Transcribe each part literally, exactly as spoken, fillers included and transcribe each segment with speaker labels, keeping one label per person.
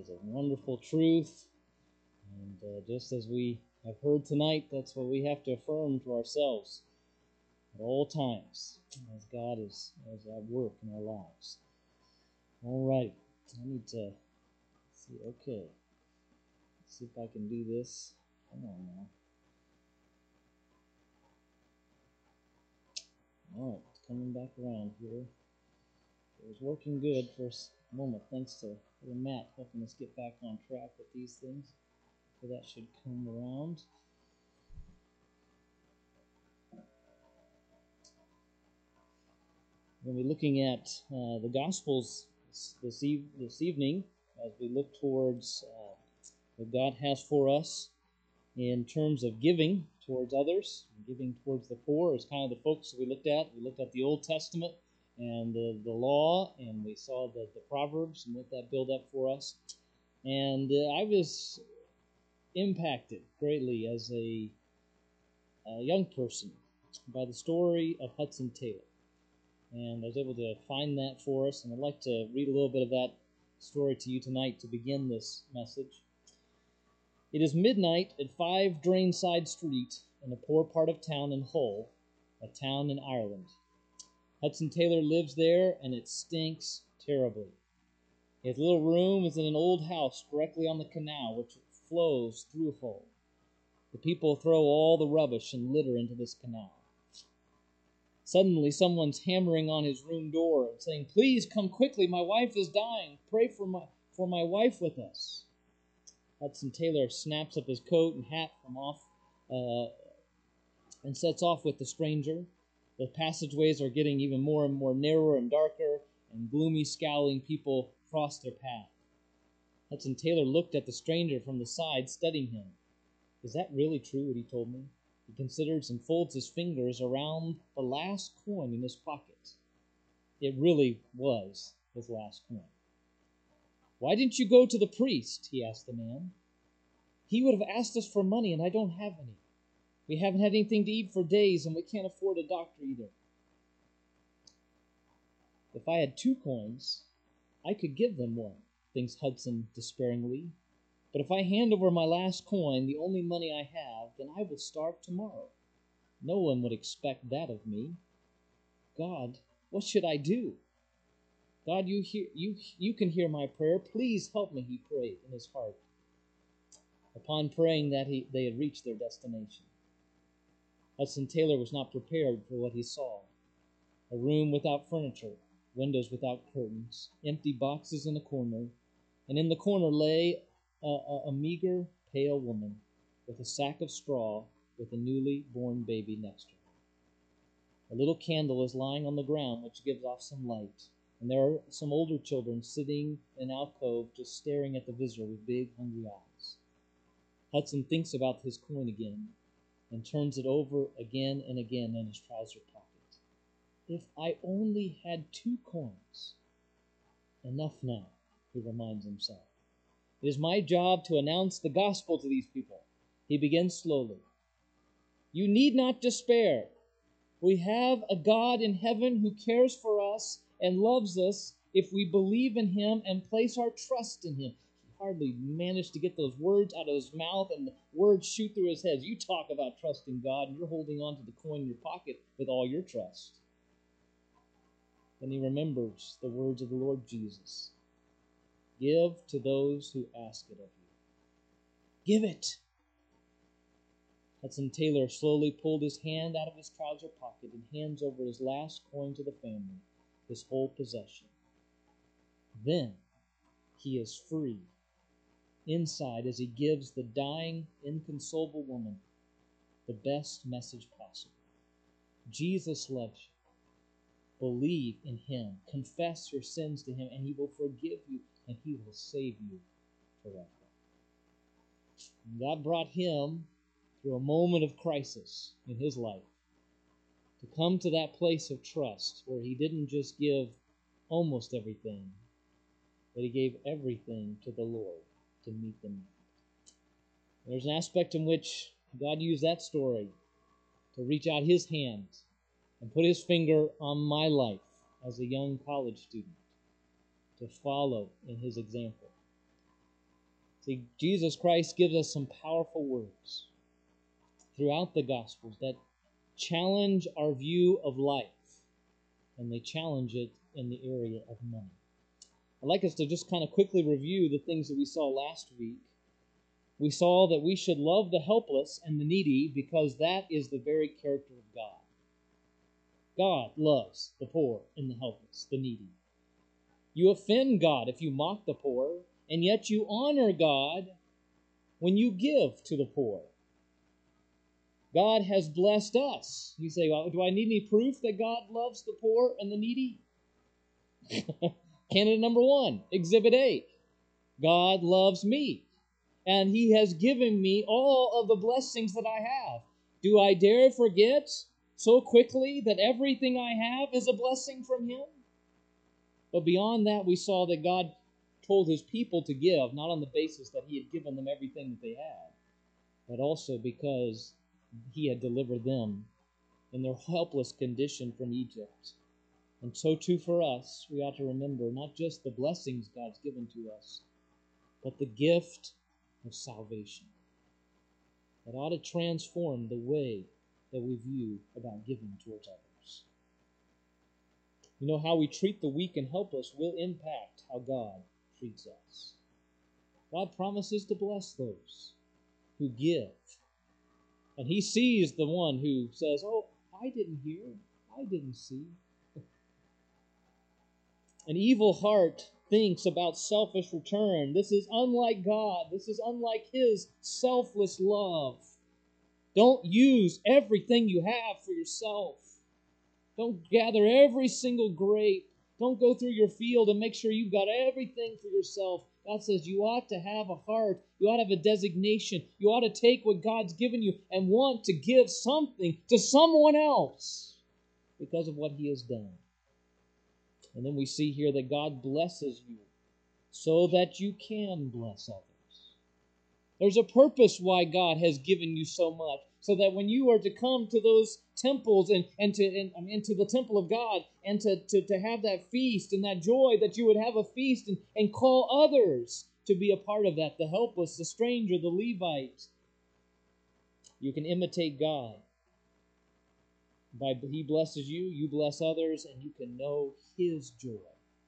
Speaker 1: is a wonderful truth. And uh, just as we have heard tonight, that's what we have to affirm to ourselves at all times, as God is, is at work in our lives. All right, I need to see, okay, let's see if I can do this. Come on now. All right, it's coming back around here. It was working good for a moment, thanks to Matt helping us get back on track with these things. So that should come around. We'll be looking at uh, the Gospels this, eve- this evening as we look towards uh, what God has for us in terms of giving towards others. Giving towards the poor is kind of the focus we looked at. We looked at the Old Testament and the, the law, and we saw the, the Proverbs and what that built up for us. And uh, I was impacted greatly as a, a young person by the story of Hudson Taylor. And I was able to find that for us, and I'd like to read a little bit of that story to you tonight to begin this message. It is midnight at five Drainside Street in a poor part of town in Hull, a town in Ireland. Hudson Taylor lives there, and it stinks terribly. His little room is in an old house directly on the canal, which flows through Hull. The people throw all the rubbish and litter into this canal. Suddenly, someone's hammering on his room door and saying, "Please come quickly, my wife is dying. Pray for my, for my wife with us." Hudson Taylor snaps up his coat and hat from off uh, and sets off with the stranger. The passageways are getting even more and more narrower and darker, and gloomy, scowling people cross their path. Hudson Taylor looked at the stranger from the side, studying him. Is that really true, what he told me? He considers and folds his fingers around the last coin in his pocket. It really was his last coin. "Why didn't you go to the priest?" he asked the man. "He would have asked us for money, and I don't have any. We haven't had anything to eat for days, and we can't afford a doctor either." "If I had two coins, I could give them one," thinks Hudson despairingly. "But if I hand over my last coin, the only money I have, then I will starve tomorrow. No one would expect that of me. God, what should I do? God, you hear, you, you can hear my prayer. Please help me," he prayed in his heart. Upon praying that, he, they had reached their destination. Hudson Taylor was not prepared for what he saw. A room without furniture, windows without curtains, empty boxes in a corner, and in the corner lay a, a, a meager, pale woman with a sack of straw with a newly born baby next to her. A little candle is lying on the ground, which gives off some light, and there are some older children sitting in an alcove just staring at the visitor with big, hungry eyes. Hudson thinks about his coin again and turns it over again and again in his trouser pocket. If I only had two coins. Enough now, he reminds himself. It is my job to announce the gospel to these people. He begins slowly. You need not despair. We have a God in heaven who cares for us and loves us if we believe in him and place our trust in him. He hardly managed to get those words out of his mouth, and the words shoot through his head. You talk about trusting God, and you're holding on to the coin in your pocket with all your trust. Then he remembers the words of the Lord Jesus. Give to those who ask it of you. Give it. Hudson Taylor slowly pulled his hand out of his trouser pocket and hands over his last coin to the family, his whole possession. Then he is free inside as he gives the dying, inconsolable woman the best message possible. Jesus loves you. Believe in him. Confess your sins to him, and he will forgive you, and he will save you forever. And God brought him through a moment of crisis in his life to come to that place of trust where he didn't just give almost everything, but he gave everything to the Lord to meet the need. There's an aspect in which God used that story to reach out his hand and put his finger on my life as a young college student to follow in his example. See, Jesus Christ gives us some powerful words throughout the Gospels that challenge our view of life, and they challenge it in the area of money. I'd like us to just kind of quickly review the things that we saw last week. We saw that we should love the helpless and the needy because that is the very character of God. God loves the poor and the helpless, the needy. You offend God if you mock the poor, and yet you honor God when you give to the poor. God has blessed us. You say, well, do I need any proof that God loves the poor and the needy? Candidate number one, Exhibit A. God loves me, and He has given me all of the blessings that I have. Do I dare forget so quickly that everything I have is a blessing from Him? But beyond that, we saw that God told His people to give, not on the basis that He had given them everything that they had, but also because He had delivered them in their helpless condition from Egypt. And so too for us, we ought to remember not just the blessings God's given to us, but the gift of salvation. That ought to transform the way that we view about giving towards others. You know, how we treat the weak and helpless will impact how God treats us. God promises to bless those who give. And He sees the one who says, oh, I didn't hear, I didn't see. An evil heart thinks about selfish return. This is unlike God. This is unlike His selfless love. Don't use everything you have for yourself. Don't gather every single grape. Don't go through your field and make sure you've got everything for yourself. God says you ought to have a heart. You ought to have a designation. You ought to take what God's given you and want to give something to someone else because of what He has done. And then we see here that God blesses you so that you can bless others. There's a purpose why God has given you so much, so that when you are to come to those temples and, and to and, I mean, into the temple of God and to, to, to have that feast and that joy, that you would have a feast and, and call others to be a part of that, the helpless, the stranger, the Levite. You can imitate God. By He blesses you, you bless others, and you can know His joy.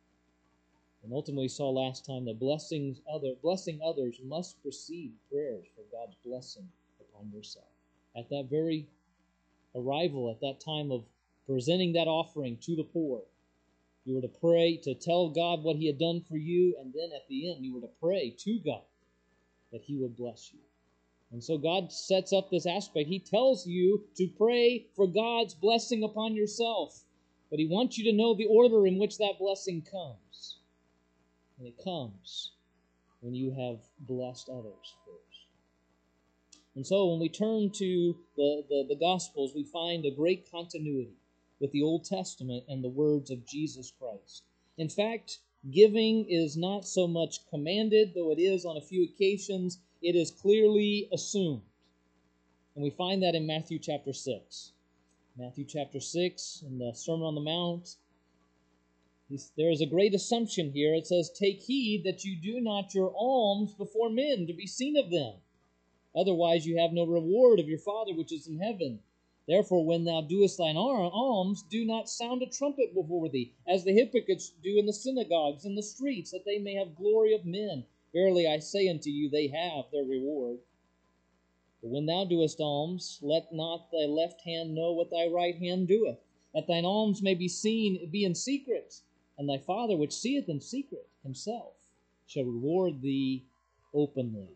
Speaker 1: And ultimately we saw last time that blessings other, blessing others must precede prayers for God's blessing upon yourself. At that very arrival, at that time of presenting that offering to the poor, you were to pray, to tell God what He had done for you, and then at the end you were to pray to God that He would bless you. And so God sets up this aspect. He tells you to pray for God's blessing upon yourself, but He wants you to know the order in which that blessing comes. And it comes when you have blessed others first. And so when we turn to the, the, the Gospels, we find a great continuity with the Old Testament and the words of Jesus Christ. In fact, giving is not so much commanded, though it is on a few occasions. It is clearly assumed. And we find that in Matthew chapter six. Matthew chapter six, in the Sermon on the Mount, there is a great assumption here. It says, take heed that you do not your alms before men to be seen of them. Otherwise you have no reward of your Father which is in heaven. Therefore, when thou doest thine alms, do not sound a trumpet before thee, as the hypocrites do in the synagogues and the streets, that they may have glory of men. Verily I say unto you, they have their reward. But when thou doest alms, let not thy left hand know what thy right hand doeth, that thine alms may be seen, be in secret, and thy Father which seeth in secret Himself shall reward thee openly.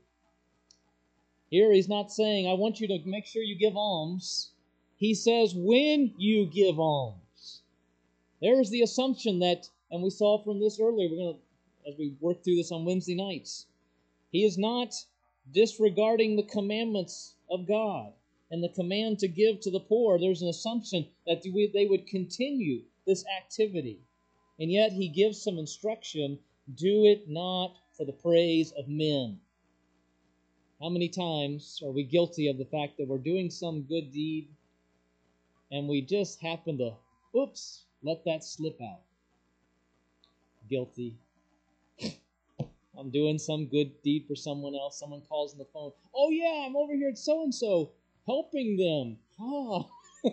Speaker 1: Here He's not saying, I want you to make sure you give alms. He says, when you give alms. There's the assumption that, and we saw from this earlier, we're going to, as we work through this on Wednesday nights, He is not disregarding the commandments of God and the command to give to the poor. There's an assumption that they would continue this activity. And yet He gives some instruction, do it not for the praise of men. How many times are we guilty of the fact that we're doing some good deed and we just happen to, oops, let that slip out? Guilty. I'm doing some good deed for someone else. Someone calls on the phone. Oh, yeah, I'm over here at so-and-so helping them. Ah.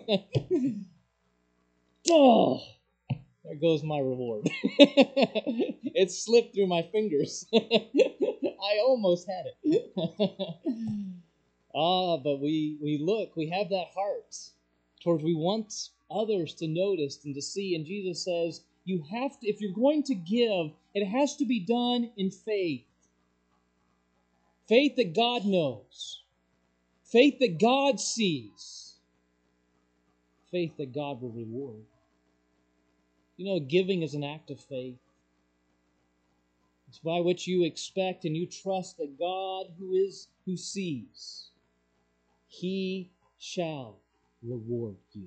Speaker 1: Oh, there goes my reward. It slipped through my fingers. I almost had it. Ah, but we, we look, we have that heart towards we want others to notice and to see. And Jesus says, you have to, if you're going to give, it has to be done in faith. Faith that God knows. Faith that God sees. Faith that God will reward. You know, giving is an act of faith. It's by which you expect and you trust that God, who is, who sees, He shall reward you.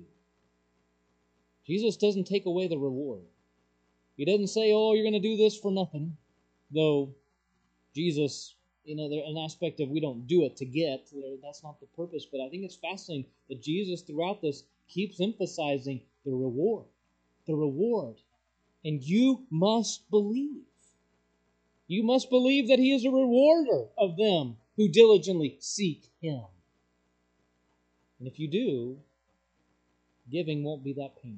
Speaker 1: Jesus doesn't take away the reward. He doesn't say, oh, you're going to do this for nothing. Though Jesus, you know, there's an aspect of we don't do it to get. That's not the purpose. But I think it's fascinating that Jesus throughout this keeps emphasizing the reward. The reward. And you must believe. You must believe that He is a rewarder of them who diligently seek Him. And if you do, giving won't be that painful.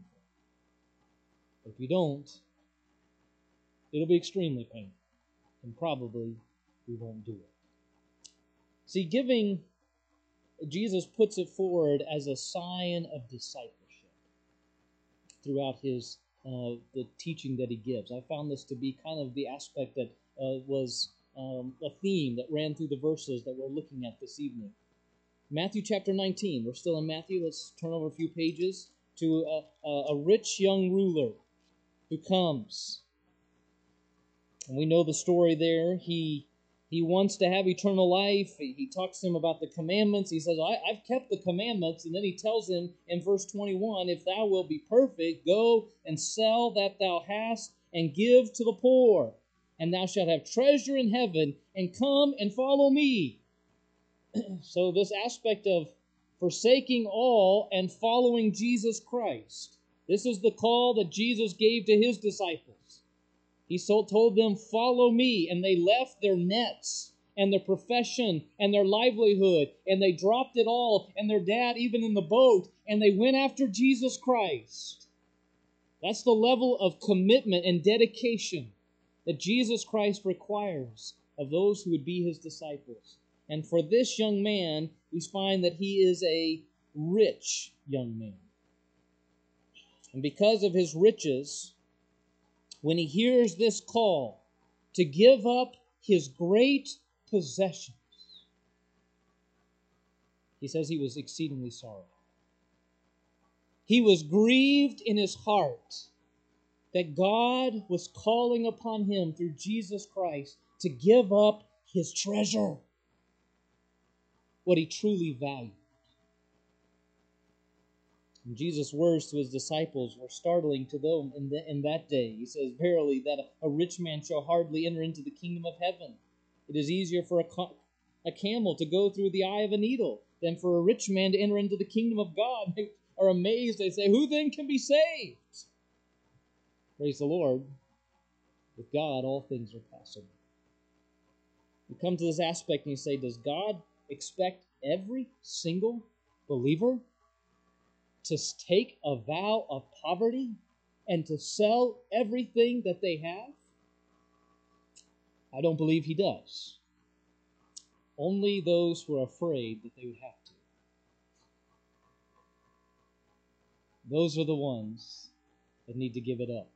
Speaker 1: But if you don't, it'll be extremely painful. And probably we won't do it. See, giving, Jesus puts it forward as a sign of discipleship throughout his uh, the teaching that he gives. I found this to be kind of the aspect that uh, was um, a theme that ran through the verses that we're looking at this evening. Matthew chapter nineteen. We're still in Matthew. Let's turn over a few pages to a, a, a rich young ruler who comes. And we know the story there. He he wants to have eternal life. He, he talks to him about the commandments. He says, I, I've kept the commandments. And then he tells him in verse twenty-one, if thou wilt be perfect, go and sell that thou hast and give to the poor. And thou shalt have treasure in heaven, and come and follow me. So this aspect of forsaking all and following Jesus Christ. This is the call that Jesus gave to his disciples. He told them, follow me, and they left their nets and their profession and their livelihood, and they dropped it all, and their dad even in the boat, and they went after Jesus Christ. That's the level of commitment and dedication that Jesus Christ requires of those who would be his disciples. And for this young man, we find that he is a rich young man. And because of his riches, when he hears this call to give up his great possessions, he says he was exceedingly sorrowful. He was grieved in his heart that God was calling upon him through Jesus Christ to give up his treasure, what he truly valued. And Jesus' words to his disciples were startling to them in, the, in that day. He says, verily, that a, a rich man shall hardly enter into the kingdom of heaven. It is easier for a, a camel to go through the eye of a needle than for a rich man to enter into the kingdom of God. They are amazed. They say, who then can be saved? Praise the Lord. With God, all things are possible. You come to this aspect and you say, does God expect every single believer to take a vow of poverty and to sell everything that they have? I don't believe he does. Only those who are afraid that they would have to. Those are the ones that need to give it up.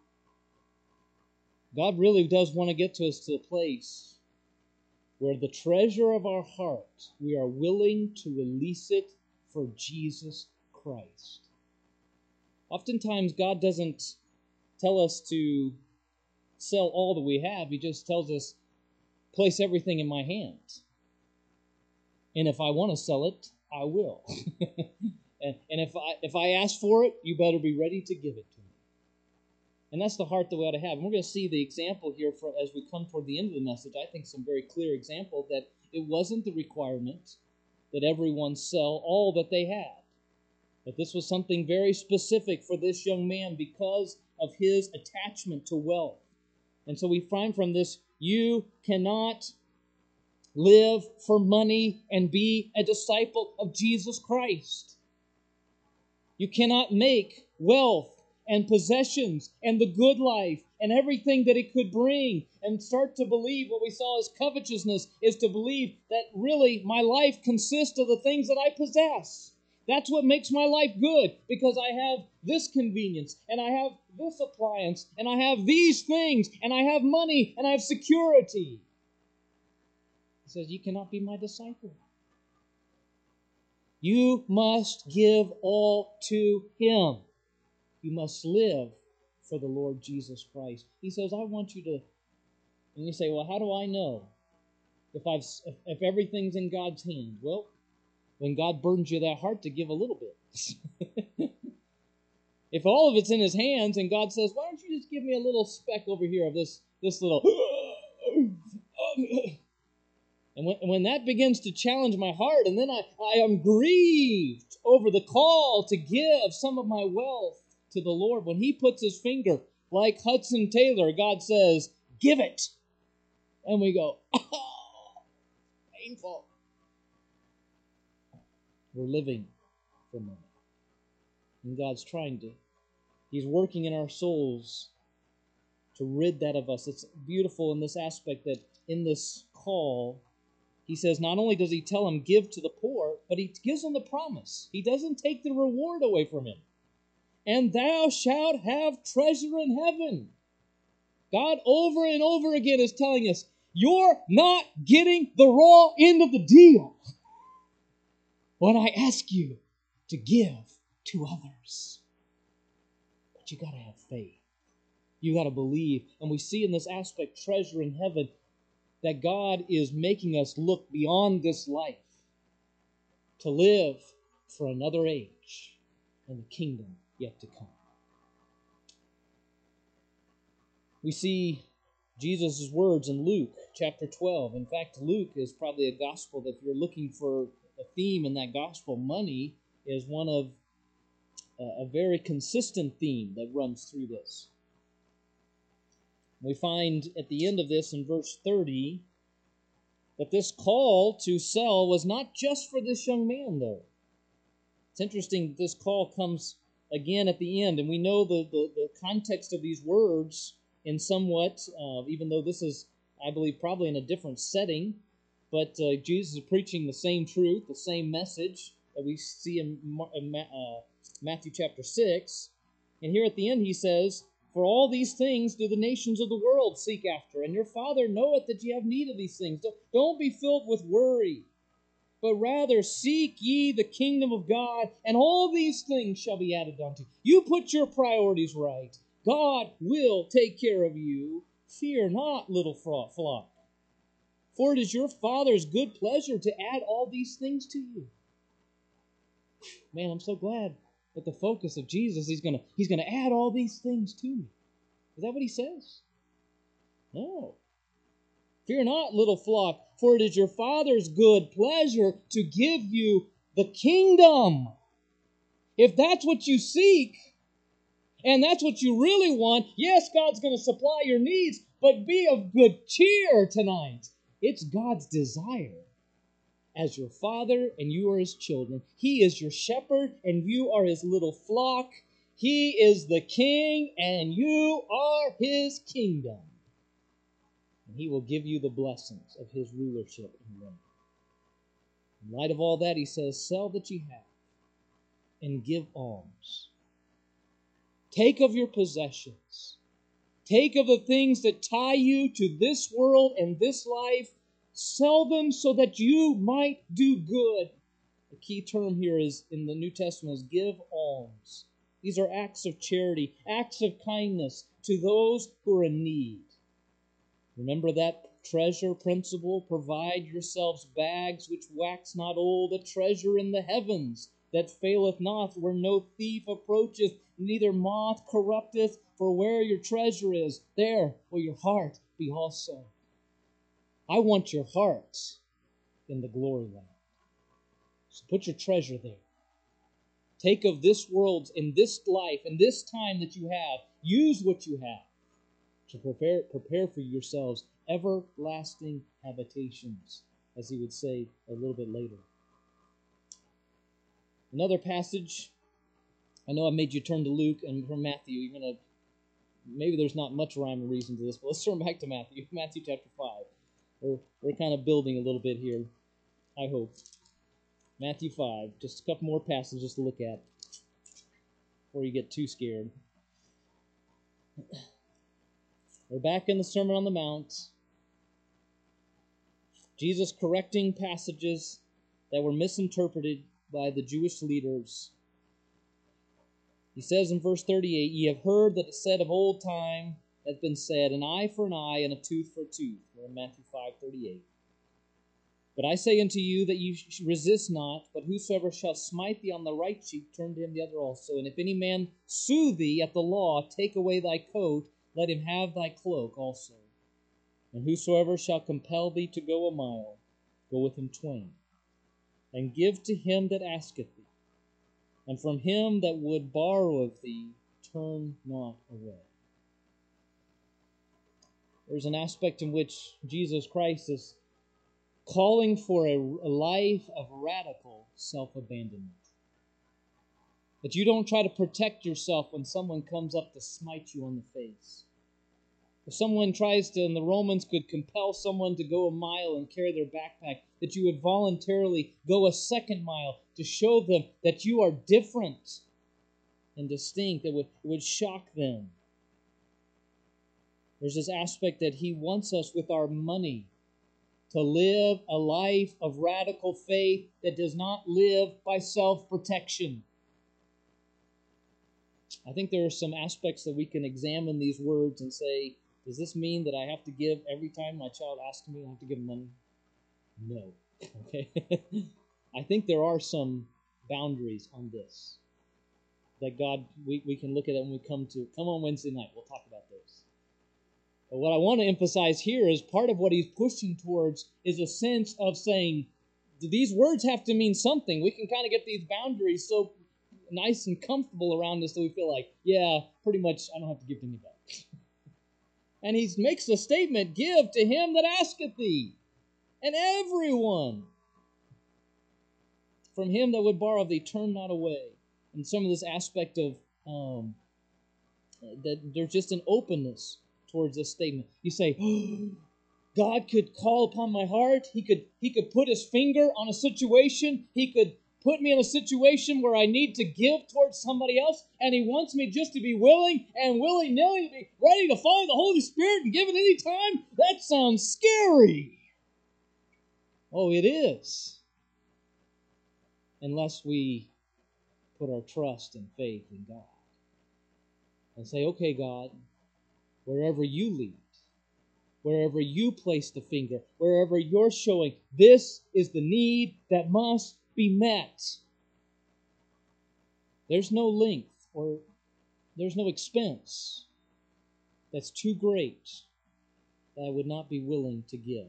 Speaker 1: God really does want to get to us to a place where the treasure of our heart, we are willing to release it for Jesus Christ. Oftentimes, God doesn't tell us to sell all that we have. He just tells us, place everything in my hands. And if I want to sell it, I will. and and if I if I ask for it, you better be ready to give it to me. And that's the heart that we ought to have. And we're going to see the example here for, as we come toward the end of the message. I think some very clear example that it wasn't the requirement that everyone sell all that they had. But this was something very specific for this young man because of his attachment to wealth. And so we find from this You cannot live for money and be a disciple of Jesus Christ. You cannot make wealth and possessions and the good life and everything that it could bring and start to believe what we saw as covetousness is to believe that really my life consists of the things that I possess. That's what makes my life good, because I have this convenience and I have this appliance and I have these things and I have money and I have security. He says, you cannot be my disciple. You must give all to Him. You must live for the Lord Jesus Christ. He says, I want you to, and you say, well, how do I know if I've if, if everything's in God's hand? Well, when God burdens you that heart to give a little bit. If all of it's in His hands and God says, why don't you just give me a little speck over here of this, this little... And when, when that begins to challenge my heart, and then I, I am grieved over the call to give some of my wealth to the Lord, when He puts His finger, like Hudson Taylor, God says, give it. And we go, oh, painful. We're living for money. And God's trying to, He's working in our souls to rid that of us. It's beautiful in this aspect that in this call, He says not only does He tell them give to the poor, but He gives them the promise. He doesn't take the reward away from him. And thou shalt have treasure in heaven. God over and over again is telling us, you're not getting the raw end of the deal when I ask you to give to others. But you got to have faith. You got to believe. And we see in this aspect, treasure in heaven, that God is making us look beyond this life to live for another age and the kingdom yet to come. We see Jesus' words in Luke chapter twelve. In fact, Luke is probably a gospel that if you're looking for a theme in that gospel, money is one of uh, a very consistent theme that runs through this. We find at the end of this in verse thirty that this call to sell was not just for this young man, though. It's interesting that this call comes again at the end, and we know the, the, the context of these words in somewhat, uh, even though this is, I believe, probably in a different setting, but uh, Jesus is preaching the same truth, the same message that we see in, in uh, Matthew chapter six. And here at the end he says, for all these things do the nations of the world seek after, and your Father knoweth that ye have need of these things. Don't be filled with worry, but rather seek ye the kingdom of God, and all these things shall be added unto you. You put your priorities right. God will take care of you. Fear not, little flock, for it is your Father's good pleasure to add all these things to you. Man, I'm so glad that the focus of Jesus, he's gonna he's gonna add all these things to me. Is that what he says? No. Fear not, little flock, for it is your Father's good pleasure to give you the kingdom. If that's what you seek, and that's what you really want, yes, God's going to supply your needs, but be of good cheer tonight. It's God's desire. As your Father and you are His children, He is your shepherd and you are His little flock. He is the King and you are His kingdom. And He will give you the blessings of His rulership and reign. In light of all that, He says, sell that ye have and give alms. Take of your possessions. Take of the things that tie you to this world and this life. Sell them so that you might do good. The key term here is in the New Testament is give alms. These are acts of charity, acts of kindness to those who are in need. Remember that treasure principle? Provide yourselves bags which wax not old, a treasure in the heavens that faileth not, where no thief approacheth, neither moth corrupteth. For where your treasure is, there will your heart be also. I want your heart in the glory land. So put your treasure there. Take of this world, in this life, in this time that you have. Use what you have. to prepare, prepare for yourselves everlasting habitations, as he would say a little bit later. Another passage, I know I made you turn to Luke and from Matthew. You're gonna maybe there's not much rhyme or reason to this, but let's turn back to Matthew, Matthew chapter five. We're we're kind of building a little bit here, I hope. Matthew five, just a couple more passages to look at before you get too scared. We're back in the Sermon on the Mount. Jesus correcting passages that were misinterpreted by the Jewish leaders. He says in verse thirty-eight, "Ye have heard that it said of old time hath been said, an eye for an eye and a tooth for a tooth." We're in Matthew five thirty-eight. "But I say unto you that ye resist not, but whosoever shall smite thee on the right cheek, turn to him the other also. And if any man sue thee at the law, take away thy coat, let him have thy cloak also. And whosoever shall compel thee to go a mile, go with him twain. And give to him that asketh thee. And from him that would borrow of thee, turn not away." There's an aspect in which Jesus Christ is calling for a, a life of radical self-abandonment. That you don't try to protect yourself when someone comes up to smite you on the face. If someone tries to, and the Romans could compel someone to go a mile and carry their backpack, that you would voluntarily go a second mile to show them that you are different and distinct, that would, would shock them. There's this aspect that he wants us with our money to live a life of radical faith that does not live by self-protection. I think there are some aspects that we can examine these words and say, does this mean that I have to give every time my child asks me, I have to give money? No. Okay. I think there are some boundaries on this that God, we, we can look at it when we come to, come on Wednesday night, we'll talk about those. But what I want to emphasize here is part of what he's pushing towards is a sense of saying, these words have to mean something. We can kind of get these boundaries so nice and comfortable around us that we feel like, yeah, pretty much I don't have to give to anybody. And he makes the statement, give to him that asketh thee, and everyone. From him that would borrow thee, turn not away. And some of this aspect of, um, that there's just an openness towards this statement. You say, oh, God could call upon my heart. He could, he could put his finger on a situation. He could put me in a situation where I need to give towards somebody else, and he wants me just to be willing and willy-nilly to be ready to follow the Holy Spirit and give it any time? That sounds scary. Oh, it is. Unless we put our trust and faith in God and say, okay, God, wherever you lead, wherever you place the finger, wherever you're showing, this is the need that must be met. There's no length or there's no expense that's too great that I would not be willing to give.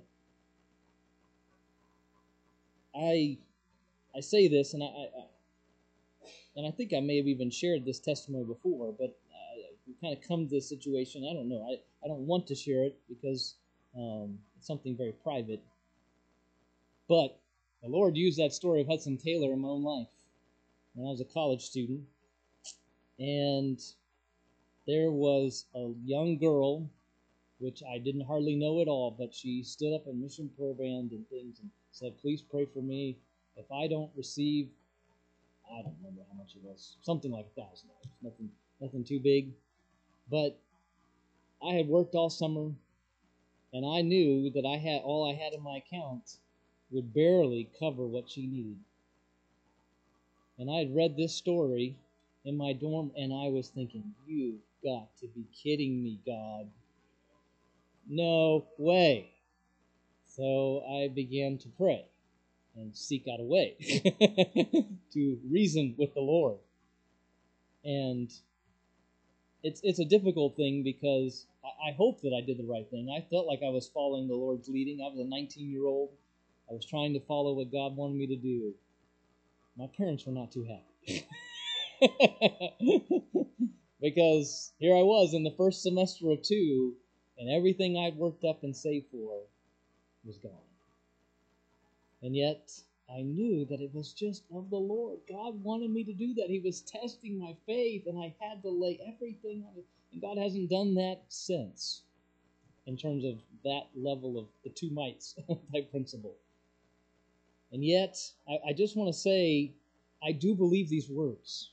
Speaker 1: I I say this, and I, I and I think I may have even shared this testimony before, but uh, we kind of come to this situation. I don't know. I, I don't want to share it because um, it's something very private. But the Lord used that story of Hudson Taylor in my own life when I was a college student. And there was a young girl, which I didn't hardly know at all, but she stood up in mission prayer band and things and said, please pray for me. If I don't receive, I don't remember how much it was, something like a thousand dollars, nothing, nothing too big. But I had worked all summer, and I knew that I had all I had in my account would barely cover what she needed. And I had read this story in my dorm, and I was thinking, you've got to be kidding me, God. No way. So I began to pray and seek out a way to reason with the Lord. And it's it's a difficult thing because I, I hope that I did the right thing. I felt like I was following the Lord's leading. I was a nineteen-year-old. I was trying to follow what God wanted me to do. My parents were not too happy. Because here I was in the first semester of two, And everything I'd worked up and saved for was gone. And yet, I knew that it was just of the Lord. God wanted me to do that. He was testing my faith, and I had to lay everything on it. And God hasn't done that since, in terms of that level of the two mites type principle. And yet, I, I just want to say, I do believe these words.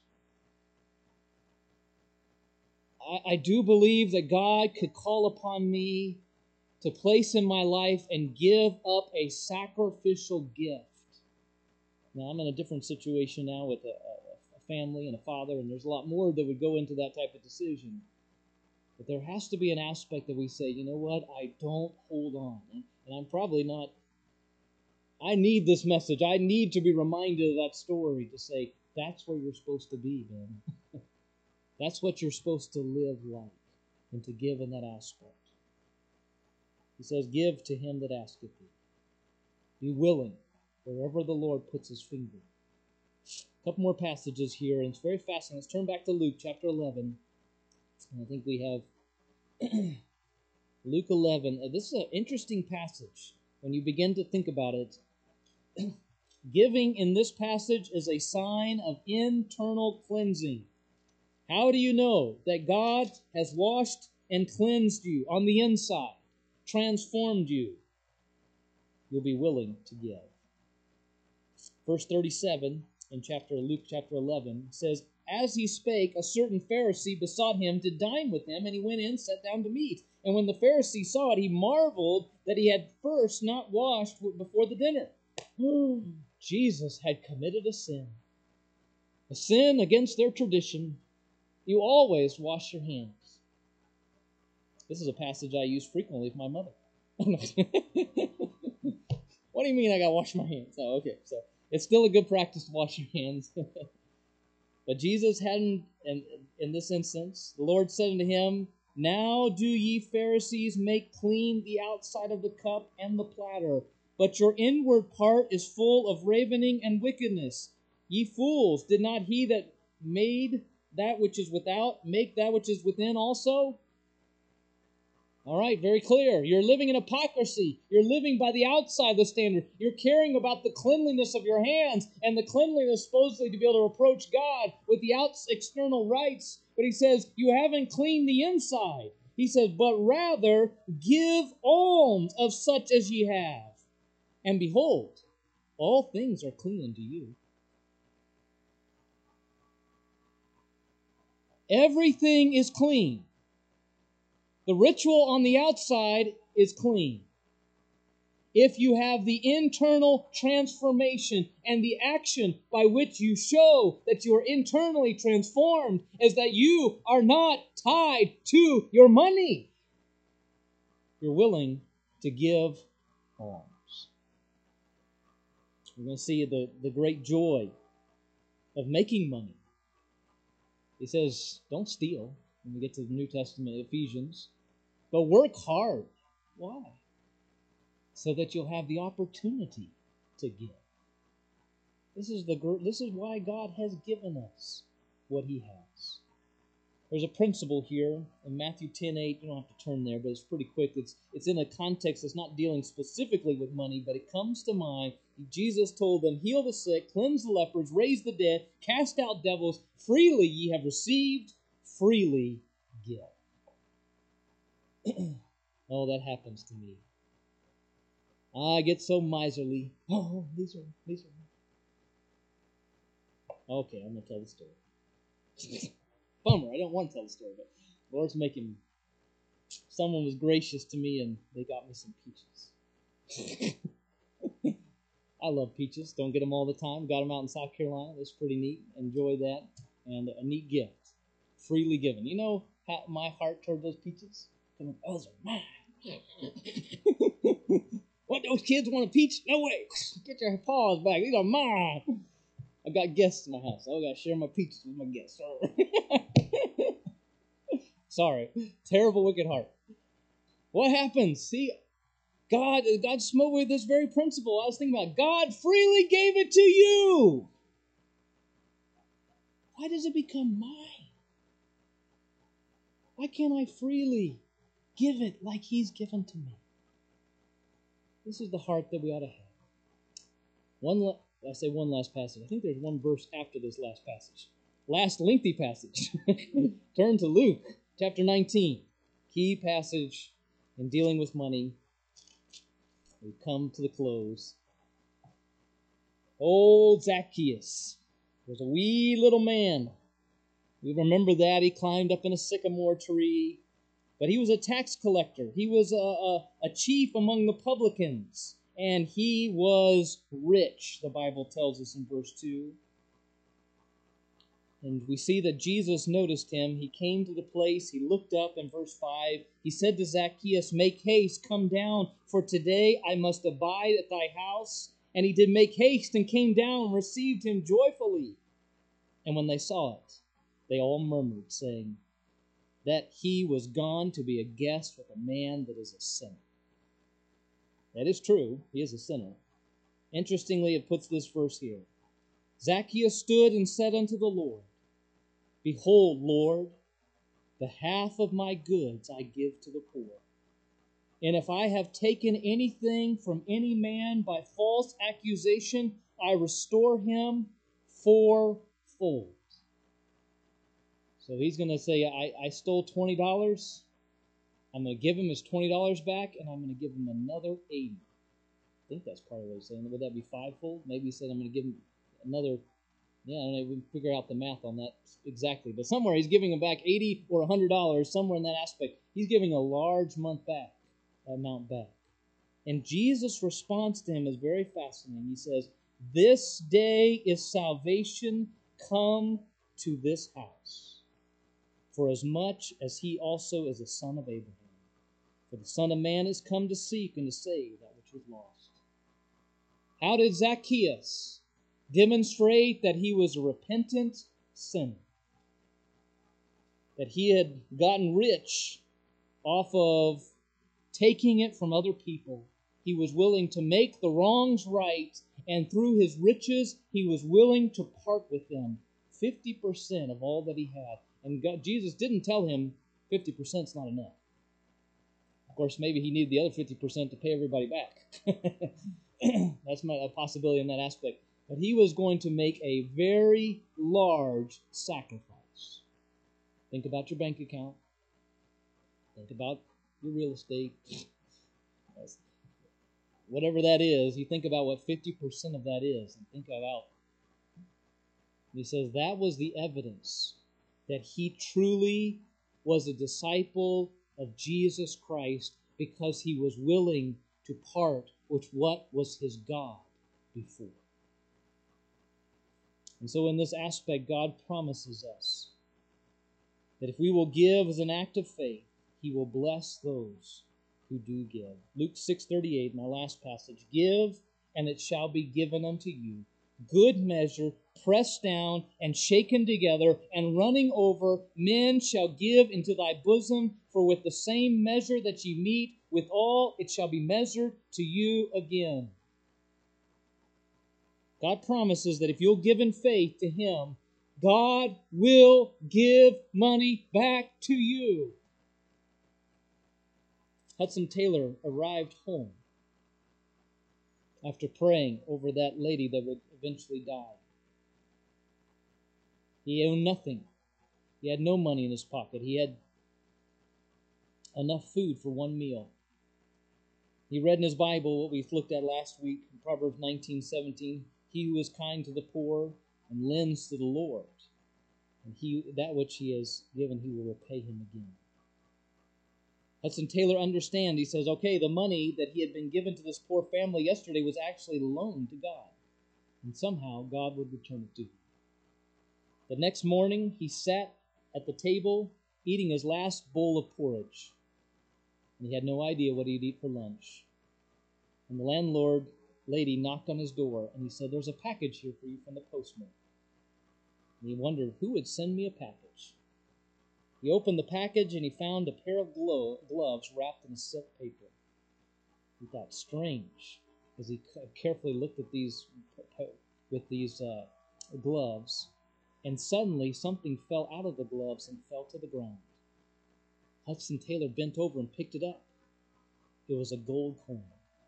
Speaker 1: I, I do believe that God could call upon me to place in my life and give up a sacrificial gift. Now, I'm in a different situation now with a, a, a family and a father, and there's a lot more that would go into that type of decision. But there has to be an aspect that we say, you know what, I don't hold on. And, and I'm probably not, I need this message. I need to be reminded of that story to say, that's where you're supposed to be, man. That's what you're supposed to live like and to give in that aspect. He says, give to him that asketh thee. Be willing wherever the Lord puts his finger. A couple more passages here, and it's very fascinating. Let's turn back to Luke chapter eleven. And I think we have Luke eleven. Uh, this is an interesting passage when you begin to think about it. Giving in this passage is a sign of internal cleansing. How do you know that God has washed and cleansed you on the inside, transformed you? You'll be willing to give. Verse thirty-seven in chapter Luke chapter eleven says, as he spake, a certain Pharisee besought him to dine with him, and he went in, sat down to meat. And when the Pharisee saw it, he marveled that he had first not washed before the dinner. Jesus had committed a sin. A sin against their tradition. You always wash your hands. This is a passage I use frequently with my mother. What do you mean I got to wash my hands? Oh, okay. So it's still a good practice to wash your hands. But Jesus hadn't, in, in this instance, the Lord said unto him, now do ye Pharisees make clean the outside of the cup and the platter, but your inward part is full of ravening and wickedness. Ye fools, did not he that made that which is without make that which is within also? All right, very clear. You're living in hypocrisy. You're living by the outside of the standard. You're caring about the cleanliness of your hands and the cleanliness supposedly to be able to approach God with the out external rites. But he says, you haven't cleaned the inside. He says, but rather give alms of such as ye have. And behold, all things are clean unto you. Everything is clean. The ritual on the outside is clean. If you have the internal transformation and the action by which you show that you are internally transformed is that you are not tied to your money. You're willing to give alms. We're going to see the, the great joy of making money. He says, don't steal when we get to the New Testament, Ephesians. But work hard. Why? So that you'll have the opportunity to give. This is the this is why God has given us what he has. There's a principle here in Matthew ten eight. You don't have to turn there, but it's pretty quick. It's, it's in a context that's not dealing specifically with money, but it comes to mind. Jesus told them, heal the sick, cleanse the lepers, raise the dead, cast out devils. Freely ye have received, freely give. Oh, that happens to me. I get so miserly. Oh, these are, these are. Okay, I'm going to tell the story. Bummer, I don't want to tell the story, but the Lord's making, someone was gracious to me and they got me some peaches. I love peaches. Don't get them all the time. Got them out in South Carolina. That's pretty neat. Enjoy that. And a neat gift. Freely given. You know how my heart toward those peaches? Those are mine. What, those kids want a peach? No way. Get your paws back. These are mine. I've got guests in my house. I've got to share my peaches with my guests. Sorry. Terrible, wicked heart. What happens? See, God, God smote with this very principle. I was thinking about God freely gave it to you. Why does it become mine? Why can't I freely give it like he's given to me. This is the heart that we ought to have. One, la- I say one last passage. I think there's one verse after this last passage. Last lengthy passage. Turn to Luke chapter nineteen. Key passage in dealing with money. We've come to the close. Old Zacchaeus was a wee little man. We remember that. He climbed up in a sycamore tree. But he was a tax collector. He was a, a, a chief among the publicans. And he was rich, the Bible tells us in verse two. And we see that Jesus noticed him. He came to the place. He looked up in verse five. He said to Zacchaeus, "Make haste, come down, for today I must abide at thy house." And he did make haste and came down and received him joyfully. And when they saw it, they all murmured, saying that he was gone to be a guest with a man that is a sinner. That is true. He is a sinner. Interestingly, it puts this verse here. Zacchaeus stood and said unto the Lord, "Behold, Lord, the half of my goods I give to the poor. And if I have taken anything from any man by false accusation, I restore him fourfold." So he's going to say, I, I stole twenty dollars. I'm going to give him his twenty dollars back, and I'm going to give him another eighty. I think that's part of what he's saying. Would that be fivefold? Maybe he said, I'm going to give him another. Yeah, I don't know. We can figure out the math on that exactly. But somewhere he's giving him back eighty or one hundred dollars, somewhere in that aspect. He's giving a large month back, amount back. And Jesus' response to him is very fascinating. He says, "This day is salvation come to this house, for as much as he also is a son of Abraham. For the Son of Man is come to seek and to save that which was lost." How did Zacchaeus demonstrate that he was a repentant sinner? That he had gotten rich off of taking it from other people. He was willing to make the wrongs right, and through his riches, he was willing to part with them. fifty percent of all that he had. And God, Jesus didn't tell him fifty percent is not enough. Of course, maybe he needed the other fifty percent to pay everybody back. That's my, a possibility in that aspect. But he was going to make a very large sacrifice. Think about your bank account. Think about your real estate. Whatever that is, you think about what fifty percent of that is, and think about. He says that was the evidence that he truly was a disciple of Jesus Christ, because he was willing to part with what was his God before. And so in this aspect, God promises us that if we will give as an act of faith, he will bless those who do give. Luke six thirty-eight, my last passage. "Give, and it shall be given unto you. Good measure, pressed down and shaken together and running over, men shall give into thy bosom. For with the same measure that ye meet withal, it shall be measured to you again." God promises that if you'll give in faith to him, God will give money back to you. Hudson Taylor arrived home after praying over that lady that would eventually die. He owned nothing. He had no money in his pocket. He had enough food for one meal. He read in his Bible what we looked at last week, in Proverbs nineteen seventeen. "He who is kind to the poor and lends to the Lord, and he that which he has given, he will repay him again." Hudson Taylor understands. He says, okay, the money that he had been given to this poor family yesterday was actually loaned to God, and somehow God would return it to him. The next morning, he sat at the table eating his last bowl of porridge, and he had no idea what he'd eat for lunch. And the landlord lady knocked on his door, and he said, "There's a package here for you from the postman." And he wondered, who would send me a package? He opened the package, and he found a pair of glo- gloves wrapped in a silk paper. He thought, strange, as he carefully looked at these with these uh, gloves, and suddenly something fell out of the gloves and fell to the ground. Hudson Taylor bent over and picked it up. It was a gold coin.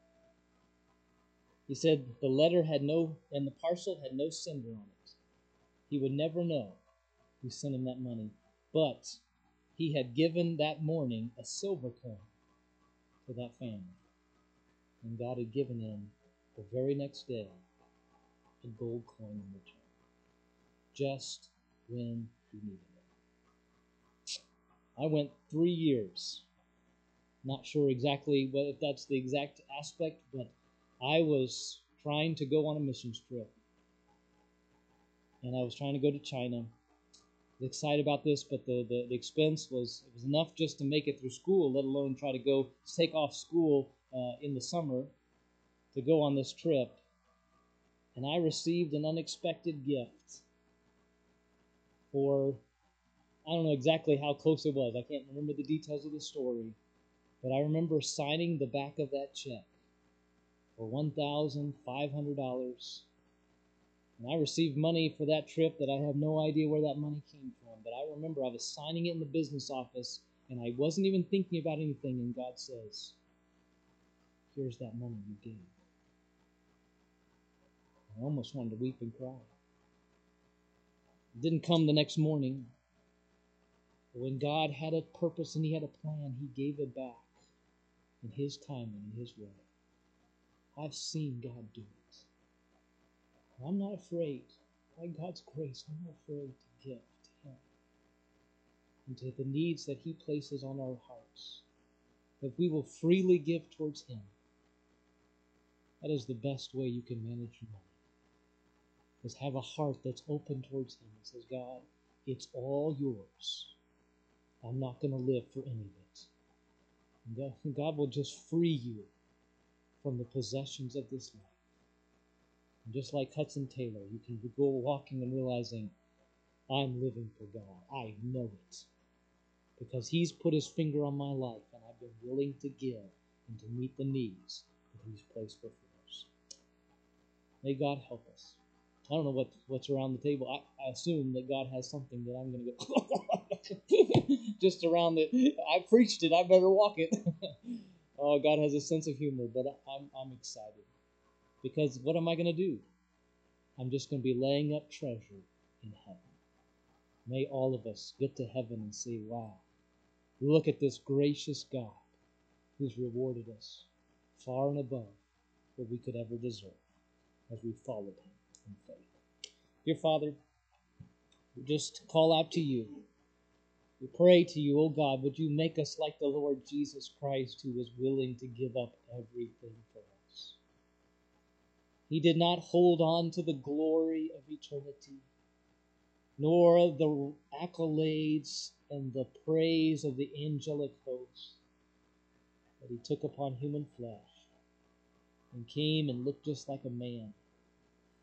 Speaker 1: He said the letter had no, and the parcel had no sender on it. He would never know who sent him that money. But he had given that morning a silver coin to that family. And God had given him the very next day a gold coin in return. Just when he needed it. I went three years. Not sure exactly what, if that's the exact aspect, but I was trying to go on a missions trip. And I was trying to go to China. I was excited about this, but the, the, the expense was it was enough just to make it through school, let alone try to go take off school uh, in the summer to go on this trip. And I received an unexpected gift for, I don't know exactly how close it was. I can't remember the details of the story. But I remember signing the back of that check for one thousand five hundred dollars. And I received money for that trip that I have no idea where that money came from. But I remember I was signing it in the business office, and I wasn't even thinking about anything, and God says, here's that money you gave. I almost wanted to weep and cry. It didn't come the next morning. But when God had a purpose and He had a plan, He gave it back in His timing, in His way. I've seen God do it. I'm not afraid. By God's grace, I'm not afraid to give to Him and to the needs that He places on our hearts. If we will freely give towards Him, that is the best way you can manage your money. Is have a heart that's open towards Him and says, God, it's all yours. I'm not going to live for any of it. And God, God will just free you from the possessions of this life. And just like Hudson Taylor, you can go walking and realizing, I'm living for God. I know it. Because He's put His finger on my life, and I've been willing to give and to meet the needs that He's placed before us. May God help us. I don't know what, what's around the table. I, I assume that God has something that I'm going to go just around the. I preached it. I better walk it. Oh, God has a sense of humor, but I'm I'm excited because what am I going to do? I'm just going to be laying up treasure in heaven. May all of us get to heaven and say, "Wow, look at this gracious God who's rewarded us far and above what we could ever deserve as we followed Him in faith." Dear Father, we just call out to You. We pray to You, oh God, would You make us like the Lord Jesus Christ, who was willing to give up everything for us. He did not hold on to the glory of eternity, nor the accolades and the praise of the angelic host, but He took upon human flesh and came and looked just like a man,